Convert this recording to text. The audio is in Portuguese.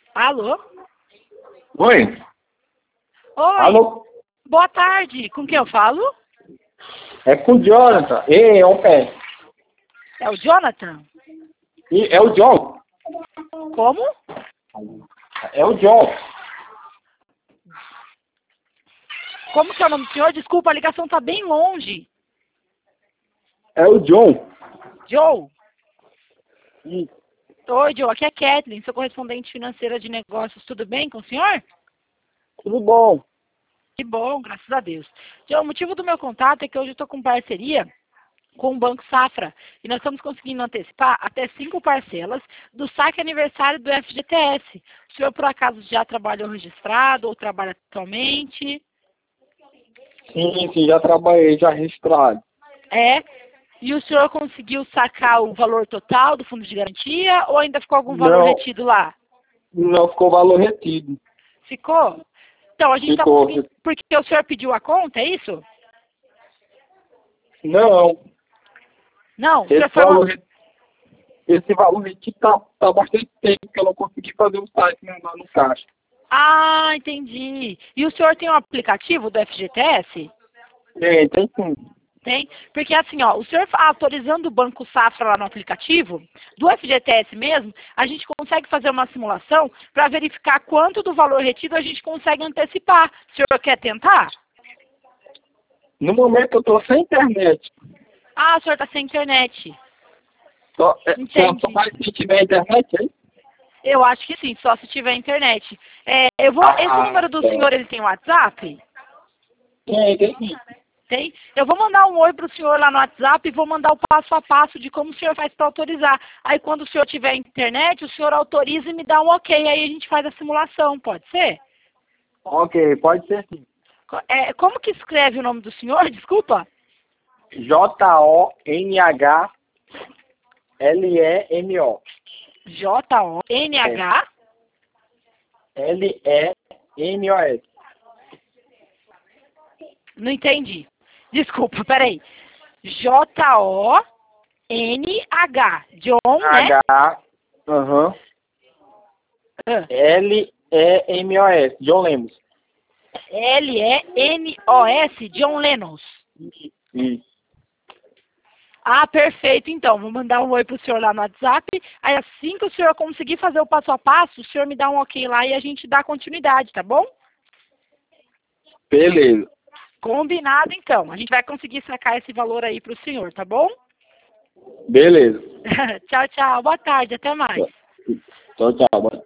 Alô? Oi? Oi. Alô? Boa tarde. Com quem eu falo? É com o Jonathan. Ei, ô pé. É o Jonathan? E é o John. Como? É o John. Como que é o nome do senhor? Desculpa, a ligação tá bem longe. É o John. Joe? Ih, Oi, Joe. Aqui é a Kathleen, sou correspondente financeira de negócios. Tudo bem com o senhor? tudo bom? Que bom, graças a Deus. Joe, o motivo do meu contato é que hoje eu estou com parceria com o Banco Safra e nós estamos conseguindo antecipar até 5 parcelas do saque aniversário do FGTS. O senhor, por acaso, já trabalhou registrado ou trabalha atualmente? Sim, já trabalhei, já registrado. É. E o senhor conseguiu sacar o valor total do fundo de garantia ou ainda ficou algum valor Não, retido lá? não ficou valor retido. Ficou? Então, a gente está Ficou. conseguindo... Porque o senhor pediu a conta, é isso? Não, Não, o senhor esse foi uma... valor, esse valor retido tá bastante tempo que eu não consegui fazer o site lá no caixa. Ah, entendi. E o senhor tem um aplicativo do FGTS? Tem sim. Tem? Porque assim, ó, o senhor autorizando o Banco Safra lá no aplicativo, do FGTS mesmo, a gente consegue fazer uma simulação para verificar quanto do valor retido a gente consegue antecipar. O senhor quer tentar? No momento eu tô sem internet. Ah, o senhor está sem internet. Só Entendi. faz se tiver internet, hein? Eu acho que sim, só se tiver internet. Esse número do Tá. senhor, ele tem WhatsApp? Tem sim. Tem? Eu vou mandar um oi para o senhor lá no WhatsApp e vou mandar o passo a passo de como o senhor faz para autorizar. Aí quando o senhor tiver internet, o senhor autoriza e me dá um ok. Aí a gente faz a simulação, pode ser? Ok, pode ser sim. Como que escreve o nome do senhor? Desculpa. Jonhlemo. J-O-N-H. Lemos. Não entendi. Desculpa, peraí. J-O-N-H. John, né? H. Aham. Ah. Lemos. John Lemos. L-E-N-O-S. John Lennon. Isso. Ah, perfeito. Então, vou mandar um oi pro senhor lá no WhatsApp. Aí, assim que o senhor conseguir fazer o passo a passo, o senhor me dá um ok lá e a gente dá continuidade, tá bom? Beleza. Combinado, então. A gente vai conseguir sacar esse valor aí pro senhor, tá bom? Beleza. Tchau, tchau. Boa tarde. Até mais. Tchau, tchau.